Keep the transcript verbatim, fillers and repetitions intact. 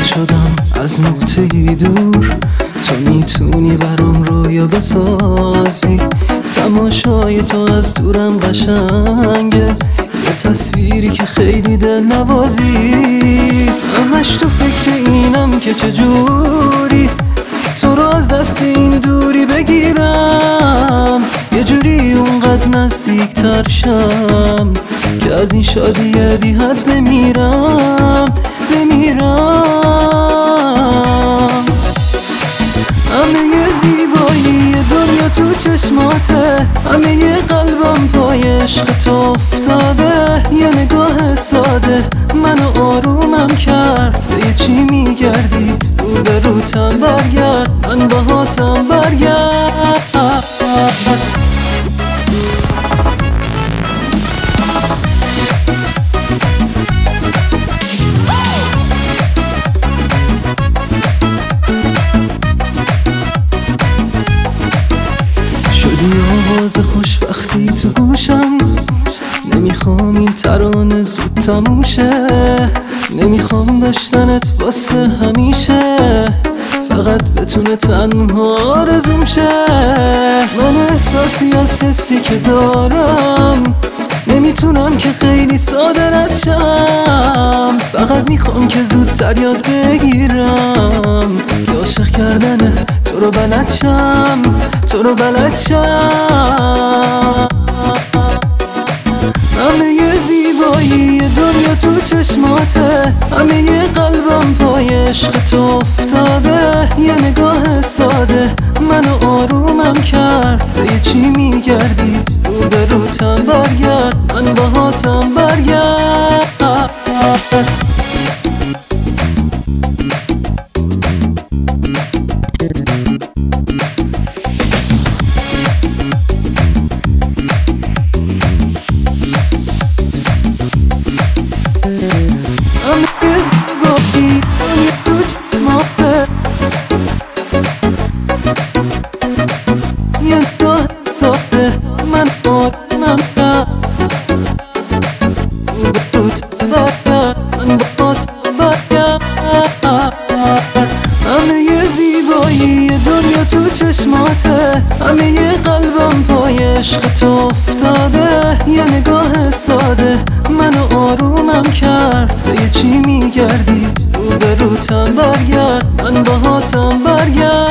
شدم از نقطه‌ای دور، تو میتونی برام رویا بسازی. تماشای تو از دورم قشنگه، یه تصویری که خیلی دل نوازی. همش تو فکر اینم که چجوری تو رو از دست این دوری بگیرم، یه جوری اونقدر نزدیک تر شم که از این شادی بی حد بمیرم بمیرم. همه زیبایی دنیا تو چشماته، همه قلبم پای عشق تو افتاده. یه نگاه ساده منو آرومم کرد، به یه چی میگردی رو به روتم برگرد، من باهاتم برگرد. شدی آواز خوشبختی تو گوشم، نمیخوام این ترانه زود تموم شه، نمیخوام داشتنت واسه همیشه، فقط بتونه تنها آرزوم شه. من احساسی از حسی که دارم نمیتونم که خیلی ساده رد شم، فقط میخوام که زودتر یاد بگیرم که عاشق کردن تو رو بلد شم، تو رو بلد شم. همه زیبایی دنیا تو چشماته، همه قلبم پای عشق تو افتاده. یه نگاه ساده منو آرومم کرد، به یه چی میگردی رو به روتم برگرد، من باهاتم برگرد. همه زیبایی دنیا تو چشماته، یه نگاه ساده من آرومم کرد، رو به روتم برگرد، من باهاتم برگرد. همه زیبایی دنیا تو چشماته، همه قلبم پای عشق تو افتاده. یه نگاه ساده منو آرومم کرد، به یه چی میگردی رو به روتم برگرد، من باهاتم برگرد.